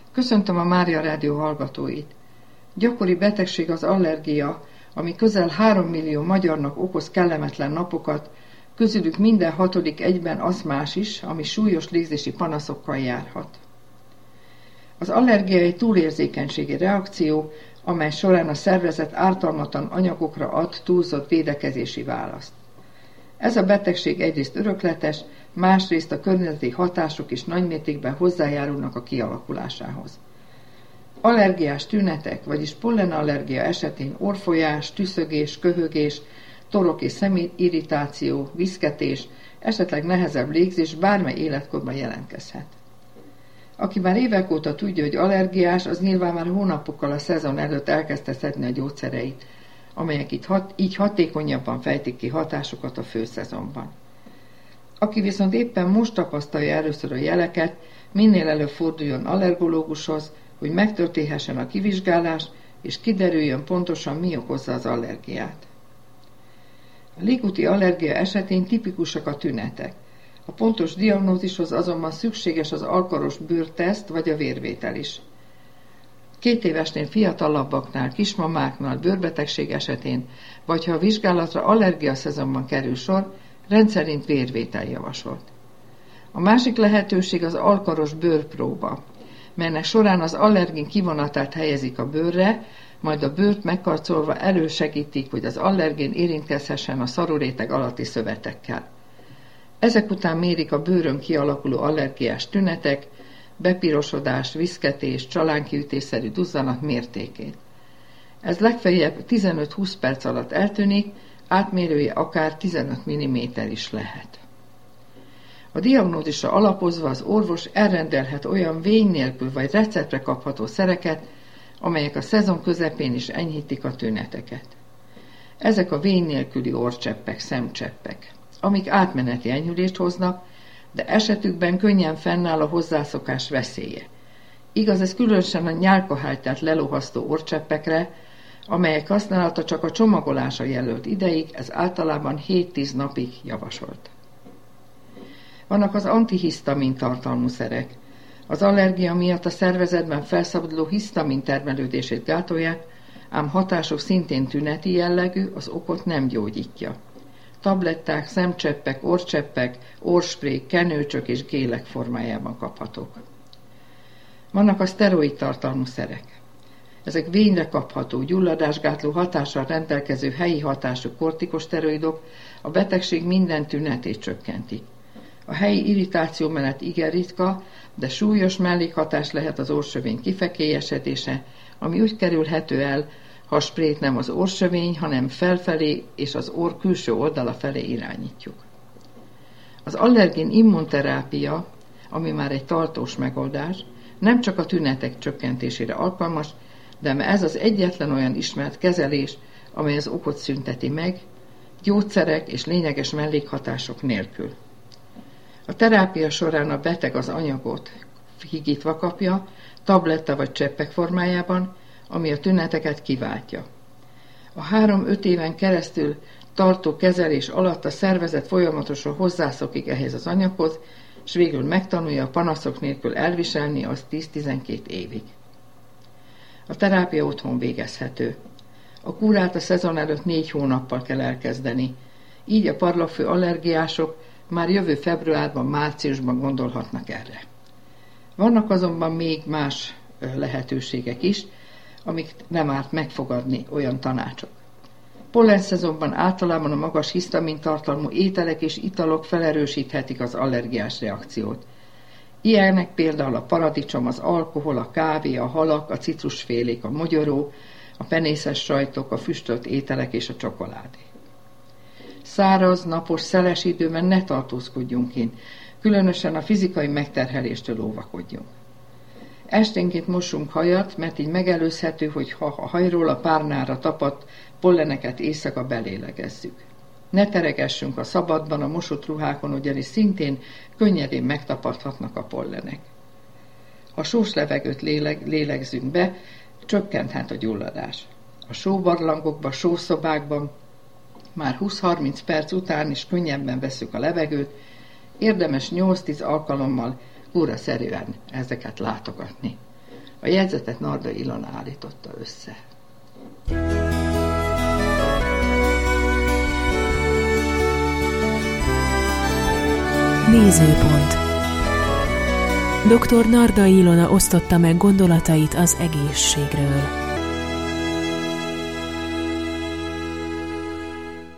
Köszöntöm a Mária Rádió hallgatóit. Gyakori betegség az allergia, ami közel 3 millió magyarnak okoz kellemetlen napokat, közülük minden 6. egyben aszmás is, ami súlyos légzési panaszokkal járhat. Az allergia egy túlérzékenységi reakció, amely során a szervezet ártalmatlan anyagokra ad túlzott védekezési választ. Ez a betegség egyrészt örökletes, másrészt a környezeti hatások is nagymértékben hozzájárulnak a kialakulásához. Allergiás tünetek, vagyis pollenallergia esetén orrfolyás, tüszögés, köhögés, torok és szemirritáció, viszketés, esetleg nehezebb légzés bármely életkorban jelentkezhet. Aki már évek óta tudja, hogy allergiás, az nyilván már hónapokkal a szezon előtt elkezdte szedni a gyógyszereit, amelyek így hatékonyabban fejtik ki hatásokat a főszezonban. Aki viszont éppen most tapasztalja először a jeleket, minél előbb forduljon allergológushoz, hogy megtörténhessen a kivizsgálás, és kiderüljön pontosan, mi okozza az allergiát. A légúti allergia esetén tipikusak a tünetek. A pontos diagnózishoz azonban szükséges az alkaros bőrteszt vagy a vérvétel is. 2 évesnél fiatalabbaknál, kismamáknál, bőrbetegség esetén, vagy ha a vizsgálatra allergia szezonban kerül sor, rendszerint vérvétel javasolt. A másik lehetőség az alkaros bőrpróba, melynek során az allergén kivonatát helyezik a bőrre, majd a bőrt megkarcolva elősegítik, hogy az allergén érintkezhessen a szaruréteg alatti szövetekkel. Ezek után mérik a bőrön kialakuló allergiás tünetek, bepirosodás, viszketés, csalánkiütésszerű duzzanat mértékét. Ez legfeljebb 15-20 perc alatt eltűnik, átmérője akár 15 mm is lehet. A diagnózisra alapozva az orvos elrendelhet olyan vény nélkül vagy receptre kapható szereket, amelyek a szezon közepén is enyhítik a tüneteket. Ezek a vény nélküli orrcseppek, szemcseppek, amik átmeneti enyhülést hoznak, de esetükben könnyen fennáll a hozzászokás veszélye. Igaz, ez különösen a nyálkahártyát lelohasztó orrcseppekre, amelyek használata csak a csomagolása jelölt ideig, ez általában 7-10 napig javasolt. Vannak az antihisztamin tartalmú szerek. Az allergia miatt a szervezetben felszabaduló hisztamin termelődését gátolják, ám hatások szintén tüneti jellegű, az okot nem gyógyítja. Tabletták, szemcseppek, orrcseppek, orrsprék, kenőcsök és gélek formájában kaphatók. Vannak a szteroid tartalmú szerek. Ezek vényre kapható, gyulladásgátló hatással rendelkező helyi hatású kortikoszteroidok a betegség minden tünetét csökkentik. A helyi irritáció mellett igen ritka, de súlyos mellékhatás lehet az orrsövény kifekélyesedése, ami úgy kerülhető el, ha a sprét nem az orrsövény, hanem felfelé és az orr külső oldala felé irányítjuk. Az allergén immunterápia, ami már egy tartós megoldás, nem csak a tünetek csökkentésére alkalmas, de ez az egyetlen olyan ismert kezelés, amely az okot szünteti meg, gyógyszerek és lényeges mellékhatások nélkül. A terápia során a beteg az anyagot higítva kapja, tabletta vagy cseppek formájában, ami a tüneteket kiváltja. A 3-5 éven keresztül tartó kezelés alatt a szervezet folyamatosan hozzászokik ehhez az anyaghoz, és végül megtanulja a panaszok nélkül elviselni azt 10-12 évig. A terápia otthon végezhető. A kúrát a szezon előtt 4 hónappal kell elkezdeni, így a parlagfő allergiások már jövő februárban, márciusban gondolhatnak erre. Vannak azonban még más lehetőségek is, amik nem árt megfogadni olyan tanácsok. Pollenszezonban általában a magas hisztamin tartalmú ételek és italok felerősíthetik az allergiás reakciót. Ilyenek például a paradicsom, az alkohol, a kávé, a halak, a citrusfélék, a mogyoró, a penészes sajtok, a füstölt ételek és a csokoládé. Száraz, napos, szeles időben ne tartózkodjunk kint, különösen a fizikai megterheléstől óvakodjunk. Esténként mossunk hajat, mert így megelőzhető, hogy ha a hajról a párnára tapadt polleneket éjszaka belélegezzük. Ne teregessünk a szabadban, a mosott ruhákon, ugyanis szintén könnyedén megtapadhatnak a pollenek. Ha sós levegőt lélegzünk be, csökkenthet a gyulladás. A sóbarlangokban, sószobákban már 20-30 perc után is könnyebben vesszük a levegőt, érdemes 8-10 alkalommal kúraszerűen ezeket látogatni. A jegyzetet Narda Ilona állította össze. Nézőpont. Dr. Narda Ilona osztotta meg gondolatait az egészségről.